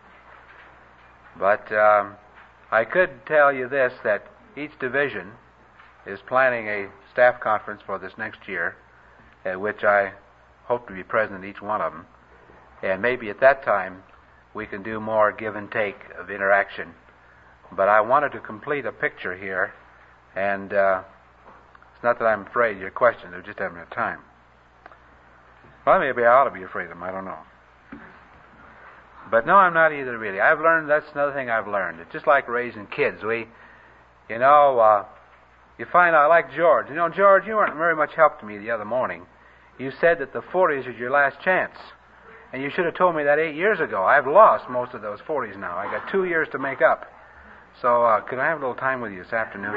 But um, I could tell you this, that each division is planning a staff conference for this next year, at which I hope to be present at each one of them. And maybe at that time we can do more give and take of interaction. But I wanted to complete a picture here, and uh, it's not that I'm afraid of your questions, I just haven't had time. Well, maybe I ought to be afraid of them, I don't know. But no, I'm not either, really. I've learned, that's another thing I've learned. It's just like raising kids. We, you know, uh, you find out, like George. You know, George, you weren't very much help to me the other morning. You said that the forties is your last chance. And you should have told me that eight years ago. I've lost most of those forties now. I got two years to make up. So uh, could I have a little time with you this afternoon?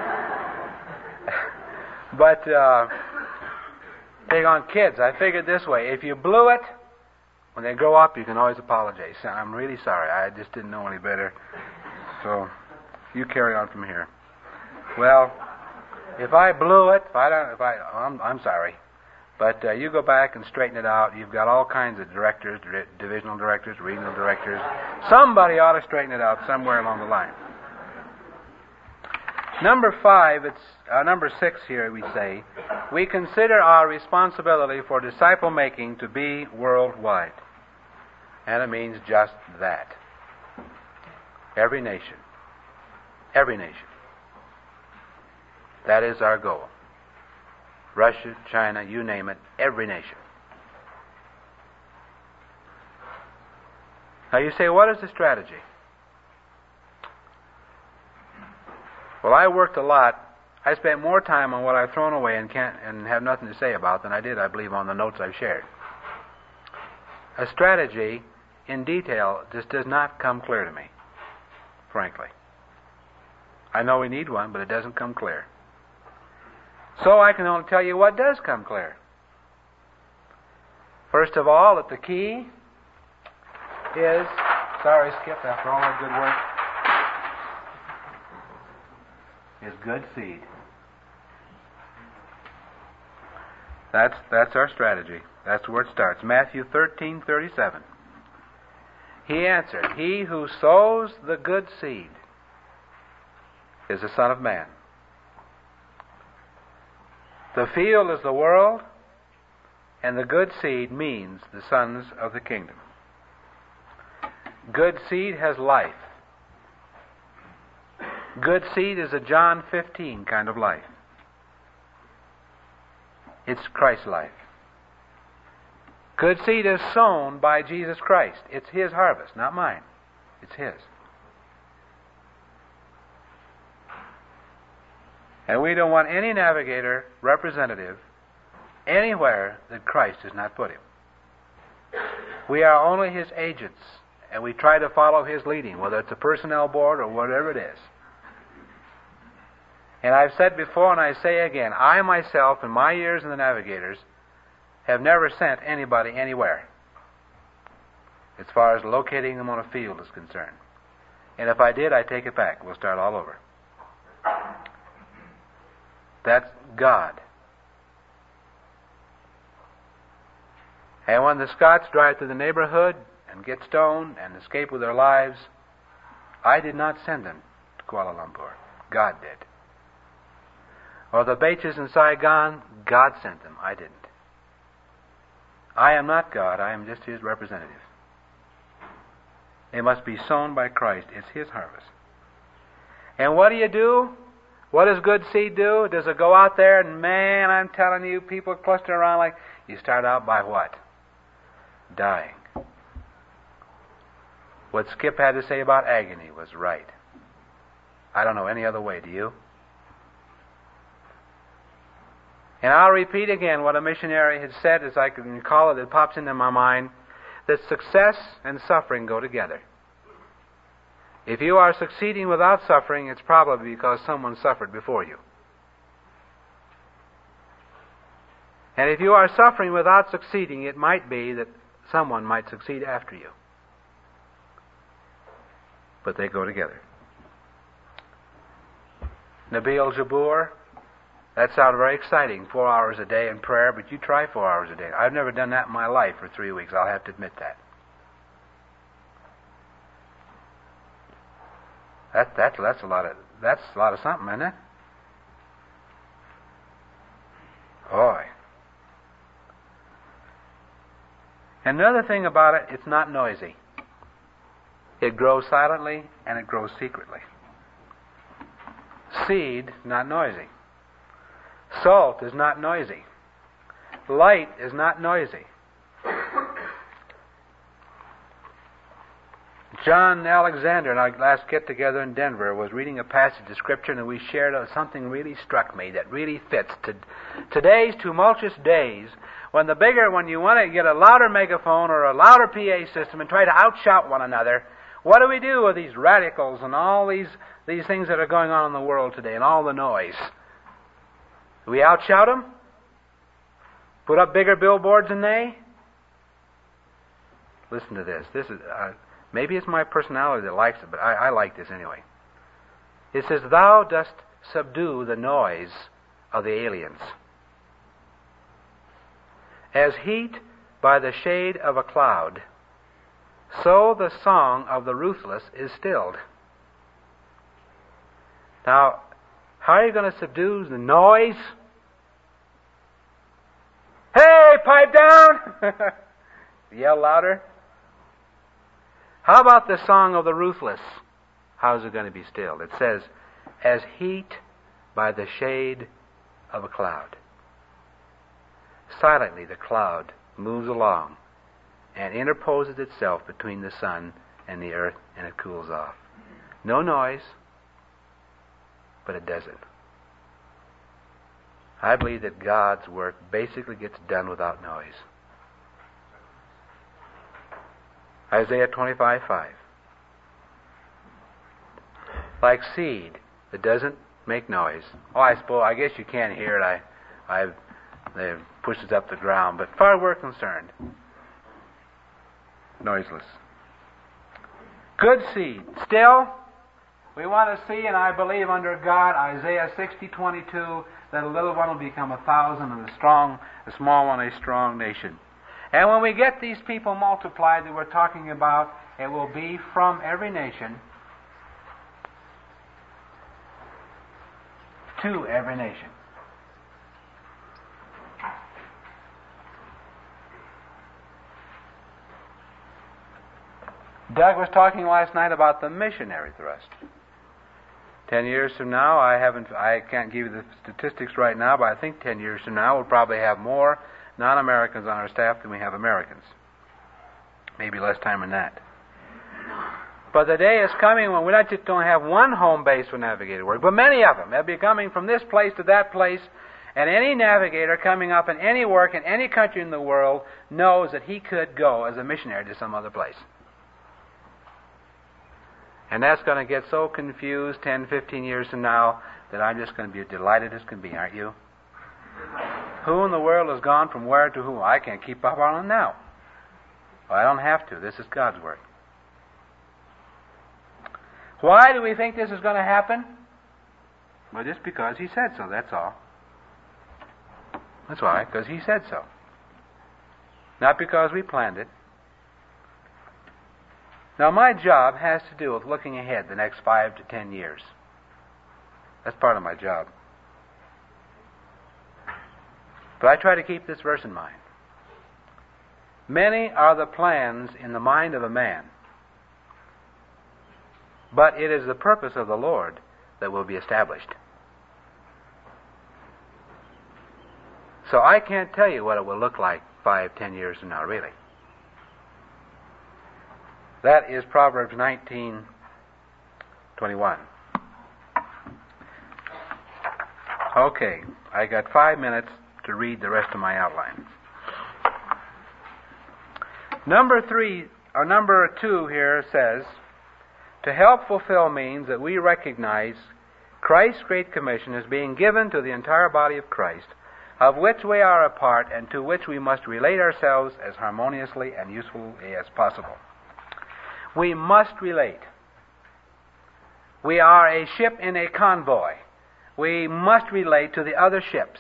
But uh, take on kids. I figured this way. If you blew it, when they grow up, you can always apologize. I'm really sorry. I just didn't know any better. So you carry on from here. Well, if I blew it, if I don't, if I, I'm, I'm sorry. But uh, you go back and straighten it out. You've got all kinds of directors, divisional directors, regional directors. Somebody ought to straighten it out somewhere along the line. Number five, it's uh, number six here. We say we consider our responsibility for disciple making to be worldwide, and it means just that. Every nation, every nation. That is our goal. Russia, China, you name it, every nation. Now you say, what is the strategy? Well, I worked a lot. I spent more time on what I've thrown away and can't and have nothing to say about than I did, I believe, on the notes I've shared. A strategy in detail just does not come clear to me, frankly. I know we need one, but it doesn't come clear. So I can only tell you what does come clear. First of all, that the key is, sorry, Skip, after all that good work, is good seed. That's that's our strategy. That's where it starts. Matthew thirteen thirty-seven. He answered, "He who sows the good seed is the Son of Man. The field is the world, and the good seed means the sons of the kingdom." Good seed has life. Good seed is a John fifteen kind of life. It's Christ's life. Good seed is sown by Jesus Christ. It's His harvest, not mine. It's His. And we don't want any navigator, representative, anywhere that Christ has not put him. We are only His agents, and we try to follow His leading, whether it's a personnel board or whatever it is. And I've said before, and I say again, I myself, in my years in the Navigators, have never sent anybody anywhere as far as locating them on a field is concerned. And if I did, I take it back. We'll start all over. That's God. And when the Scots drive through the neighborhood and get stoned and escape with their lives, I did not send them to Kuala Lumpur. God did. Or the Baches in Saigon, God sent them. I didn't. I am not God. I am just His representative. It must be sown by Christ. It's His harvest. And what do you do? What does good seed do? Does it go out there and, man, I'm telling you, people cluster around like... You start out by what? Dying. What Skip had to say about agony was right. I don't know any other way, do you? And I'll repeat again what a missionary had said, as I can recall it, it pops into my mind, that success and suffering go together. If you are succeeding without suffering, it's probably because someone suffered before you. And if you are suffering without succeeding, it might be that someone might succeed after you. But they go together. Nabil Jabbour, that sounded very exciting, four hours a day in prayer, but you try four hours a day. I've never done that in my life for three weeks. I'll have to admit that. That that's that's a lot of that's a lot of something, isn't it? Boy. And another thing about it, it's not noisy. It grows silently and it grows secretly. Seed, not noisy. Salt is not noisy. Light is not noisy. John Alexander and our last get-together in Denver was reading a passage of Scripture, and we shared something really struck me that really fits to today's tumultuous days, when the bigger, when you want to get a louder megaphone or a louder P A system and try to outshout one another, what do we do with these radicals and all these, these things that are going on in the world today and all the noise? Do we outshout them? Put up bigger billboards than they? Listen to this. This is... Uh, Maybe it's my personality that likes it, but I, I like this anyway. It says, "Thou dost subdue the noise of the aliens. As heat by the shade of a cloud, so the song of the ruthless is stilled." Now, how are you going to subdue the noise? Hey, pipe down! Yell louder. How about the song of the ruthless? How is it going to be stilled? It says, as heat by the shade of a cloud. Silently the cloud moves along and interposes itself between the sun and the earth, and it cools off. No noise, but it does it. I believe that God's work basically gets done without noise. Isaiah twenty-five five. Like seed that doesn't make noise. Oh, I suppose, I guess you can't hear it. I, I, it pushes up the ground. But as far as we're concerned, noiseless. Good seed. Still, we want to see, and I believe under God, Isaiah sixty twenty-two, that a little one will become a thousand, and a strong, a small one, a strong nation. And when we get these people multiplied that we're talking about, it will be from every nation to every nation. Doug was talking last night about the missionary thrust. Ten years from now, I haven't, I can't give you the statistics right now, but I think ten years from now we'll probably have more non-Americans on our staff than we have Americans. Maybe less time than that. But the day is coming when we not just don't have one home base for navigator work, but many of them. They'll be coming from this place to that place, and any navigator coming up in any work in any country in the world knows that he could go as a missionary to some other place. And that's going to get so confused ten, fifteen years from now that I'm just going to be delighted as can be, aren't you? Who in the world has gone from where to who? I can't keep up on it now. Well, I don't have to. This is God's work. Why do we think this is going to happen? Well, just because He said so, that's all. That's why, because He said so. Not because we planned it. Now, my job has to do with looking ahead the next five to ten years. That's part of my job. But I try to keep this verse in mind. Many are the plans in the mind of a man, but it is the purpose of the Lord that will be established. So I can't tell you what it will look like five, ten years from now, really. That is Proverbs nineteen twenty-one. Okay, I got five minutes to read the rest of my outline. Number three, or number two here says, to help fulfill means that we recognize Christ's Great Commission as being given to the entire body of Christ, of which we are a part and to which we must relate ourselves as harmoniously and usefully as possible. We must relate. We are a ship in a convoy. We must relate to the other ships.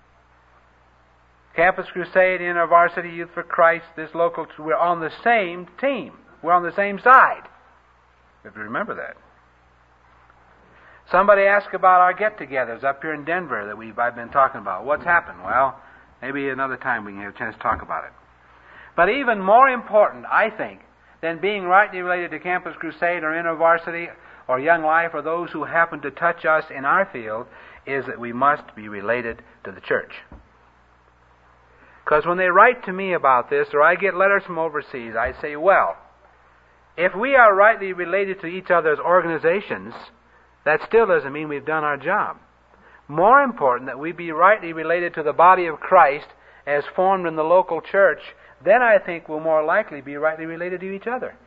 Campus Crusade, InterVarsity Youth for Christ, this local, we're on the same team. We're on the same side. You have to remember that. Somebody asked about our get-togethers up here in Denver that we've I've been talking about. What's happened? Well, maybe another time we can have a chance to talk about it. But even more important, I think, than being rightly related to Campus Crusade or InterVarsity or Young Life or those who happen to touch us in our field is that we must be related to the church. Because when they write to me about this, or I get letters from overseas, I say, well, if we are rightly related to each other's organizations, that still doesn't mean we've done our job. More important that we be rightly related to the body of Christ as formed in the local church, then I think we'll more likely be rightly related to each other.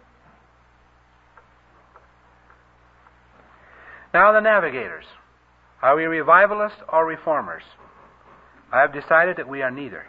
Now the Navigators. Are we revivalists or reformers? I have decided that we are neither.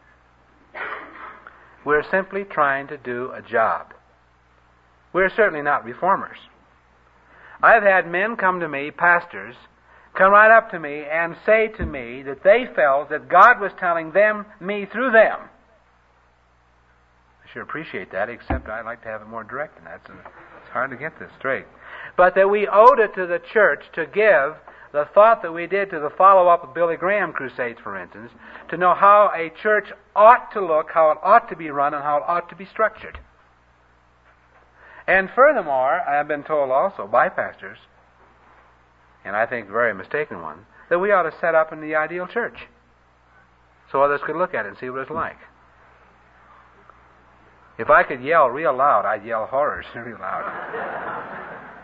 We're simply trying to do a job. We're certainly not reformers. I've had men come to me, pastors, come right up to me and say to me that they felt that God was telling them, me through them. I sure appreciate that, except I'd like to have it more direct than that, so it's hard to get this straight. But that we owed it to the church to give the thought that we did to the follow-up of Billy Graham crusades, for instance, to know how a church ought to look, how it ought to be run, and how it ought to be structured. And furthermore, I have been told also by pastors, and I think very mistaken ones, that we ought to set up in the ideal church so others could look at it and see what it's like. If I could yell real loud, I'd yell horrors real loud.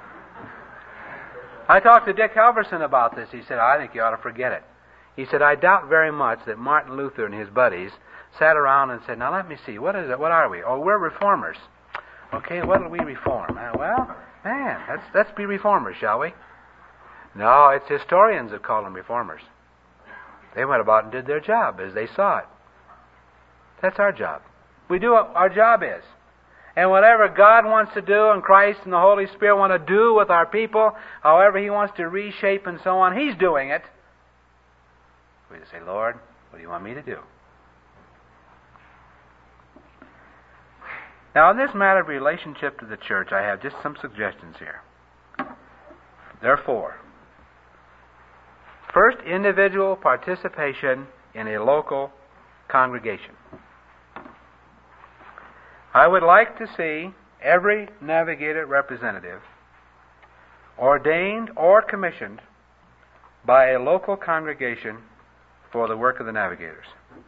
I talked to Dick Halverson about this. He said, I think you ought to forget it. He said, I doubt very much that Martin Luther and his buddies sat around and said, now let me see, what is it? What are we? Oh, we're reformers. Okay, what will we reform? Uh, well, man, let's, let's be reformers, shall we? No, it's historians that call them reformers. They went about and did their job as they saw it. That's our job. We do what our job is. And whatever God wants to do and Christ and the Holy Spirit want to do with our people, however He wants to reshape and so on, He's doing it. We just say, Lord, what do you want me to do? Now, in this matter of relationship to the church, I have just some suggestions here. Therefore, first, individual participation in a local congregation. I would like to see every Navigator representative ordained or commissioned by a local congregation for the work of the Navigators.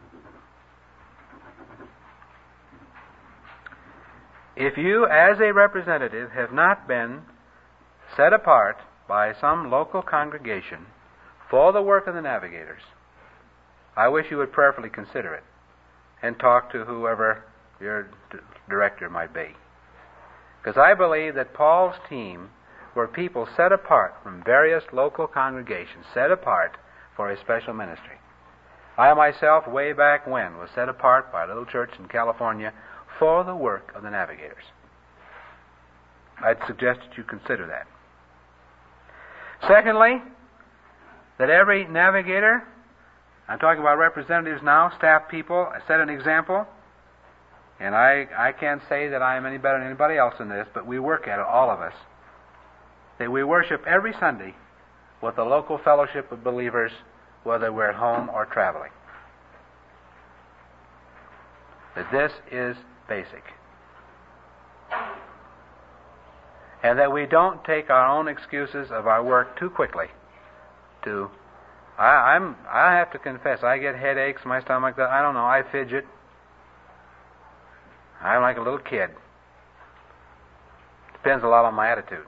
If you, as a representative, have not been set apart by some local congregation for the work of the Navigators, I wish you would prayerfully consider it and talk to whoever your d- director might be. Because I believe that Paul's team were people set apart from various local congregations, set apart for a special ministry. I myself, way back when, was set apart by a little church in California for the work of the Navigators. I'd suggest that you consider that. Secondly, that every Navigator, I'm talking about representatives now, staff people, set an example. And I, I can't say that I am any better than anybody else in this, but we work at it, all of us. That we worship every Sunday with the local fellowship of believers, whether we're at home or traveling. That this is basic. And that we don't take our own excuses of our work too quickly to, I, I'm, I have to confess, I get headaches, my stomach, I don't know, I fidget. I'm like a little kid. Depends a lot on my attitude.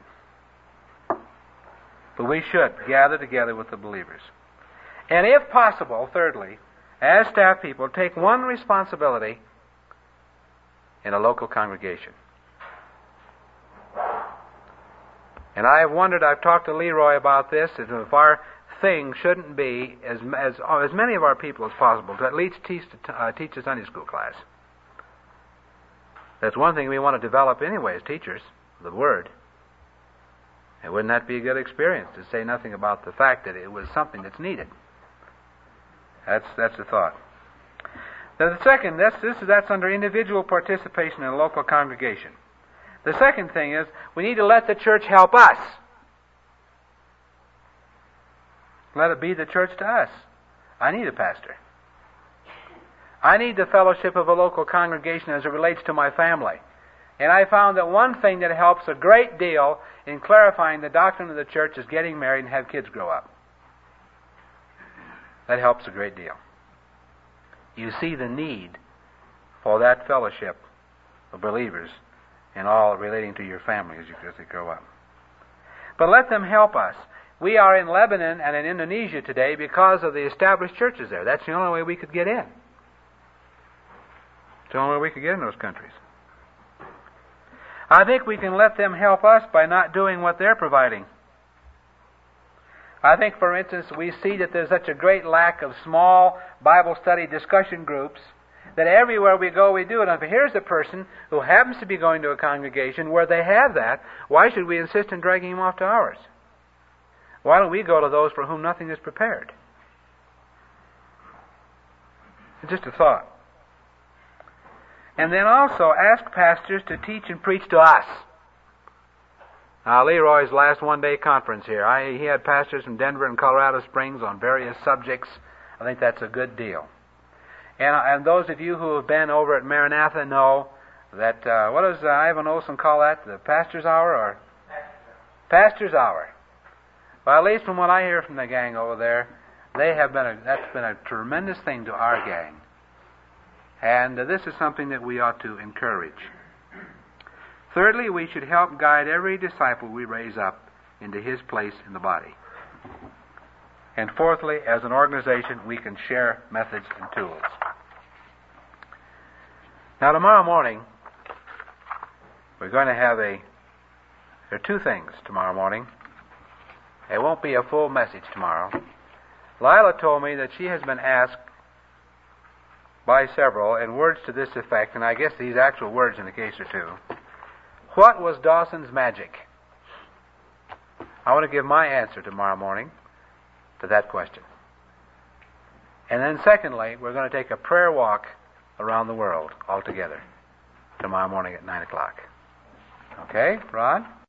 But we should gather together with the believers. And if possible, thirdly, as staff people, take one responsibility in a local congregation. And I have wondered, I've talked to Leroy about this, if our thing shouldn't be as, as, as many of our people as possible to at least teach, uh, teach a Sunday school class. That's one thing we want to develop anyway as teachers, the Word. And wouldn't that be a good experience, to say nothing about the fact that it was something that's needed? That's that's the thought. Now the second, that's, this, that's under individual participation in a local congregation. The second thing is, we need to let the church help us. Let it be the church to us. I need a pastor. I need the fellowship of a local congregation as it relates to my family. And I found that one thing that helps a great deal in clarifying the doctrine of the church is getting married and have kids grow up. That helps a great deal. You see the need for that fellowship of believers in all relating to your family as, you, as they grow up. But let them help us. We are in Lebanon and in Indonesia today because of the established churches there. That's the only way we could get in. It's the only way we could get in those countries. I think we can let them help us by not doing what they're providing. I think, for instance, we see that there's such a great lack of small Bible study discussion groups that everywhere we go we do it. And if here's a person who happens to be going to a congregation where they have that, why should we insist on dragging him off to ours? Why don't we go to those for whom nothing is prepared? It's just a thought. And then also ask pastors to teach and preach to us. Now, Leroy's last one-day conference here, I, he had pastors from Denver and Colorado Springs on various subjects. I think that's a good deal. And, and those of you who have been over at Maranatha know that, uh, what does uh, Ivan Olson call that? The pastor's hour or? Pastor's hour. Well, at least from what I hear from the gang over there, they have been a, that's been a tremendous thing to our gang. And uh, this is something that we ought to encourage. Thirdly, we should help guide every disciple we raise up into his place in the body. And fourthly, as an organization, we can share methods and tools. Now, tomorrow morning, we're going to have a... There are two things tomorrow morning. It won't be a full message tomorrow. Lila told me that she has been asked by several, in words to this effect, and I guess these actual words in the case are two, what was Dawson's magic? I want to give my answer tomorrow morning to that question. And then secondly, we're going to take a prayer walk around the world altogether tomorrow morning at nine o'clock. Okay, Rod?